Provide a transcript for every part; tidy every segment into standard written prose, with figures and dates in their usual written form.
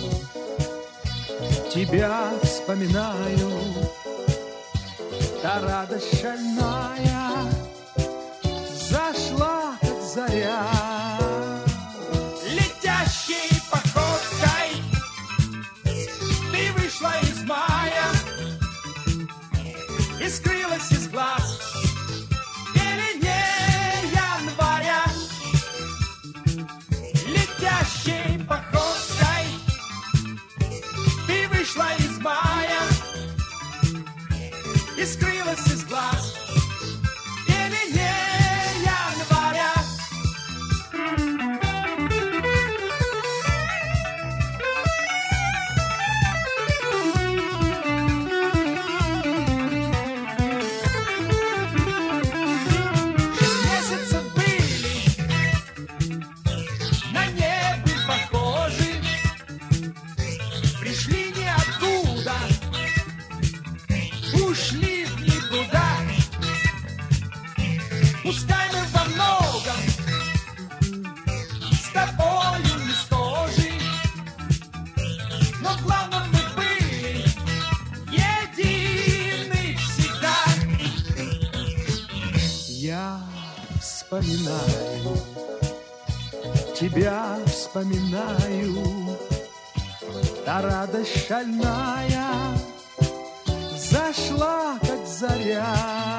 тебя вспоминаю, та радость шальная зашла, как заря. Летящей походкой ты вышла из мая и скрылась из глаз в пелене января. Летящей походкой ты вышла из мая и скрылась из глаз в пелене января. Пускай мы во многом с тобою не схожи, но главное мы были едины всегда. Я вспоминаю, тебя вспоминаю, та радость шальная зашла, как заря.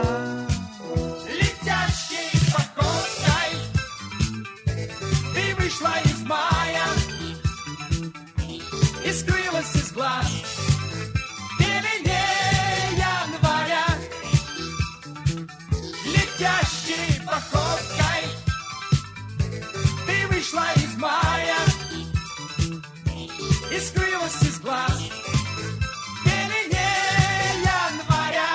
Вышла из мая и скрылась из глаз в пелене января. Летящей походкой ты вышла из мая и скрылась из глаз в пелене января.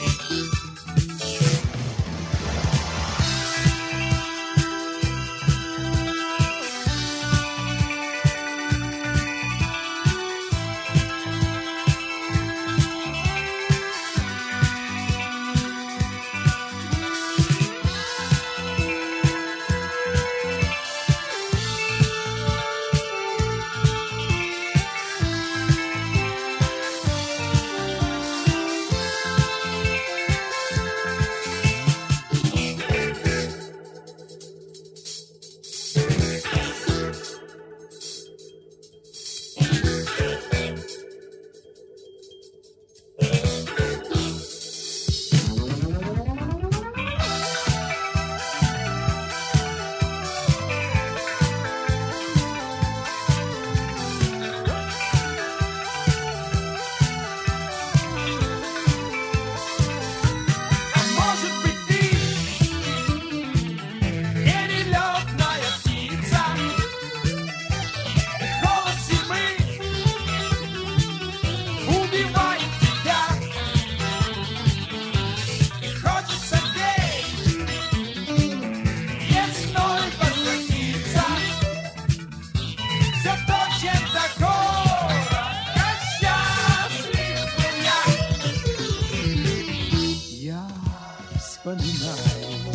Вспоминаю,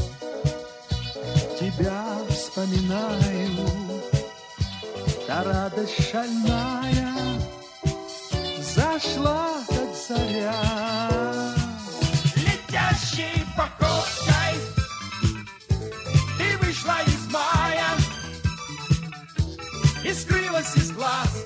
тебя вспоминаю, та радость шальная зашла, как заря. Летящей походкой ты вышла из мая и скрылась из глаз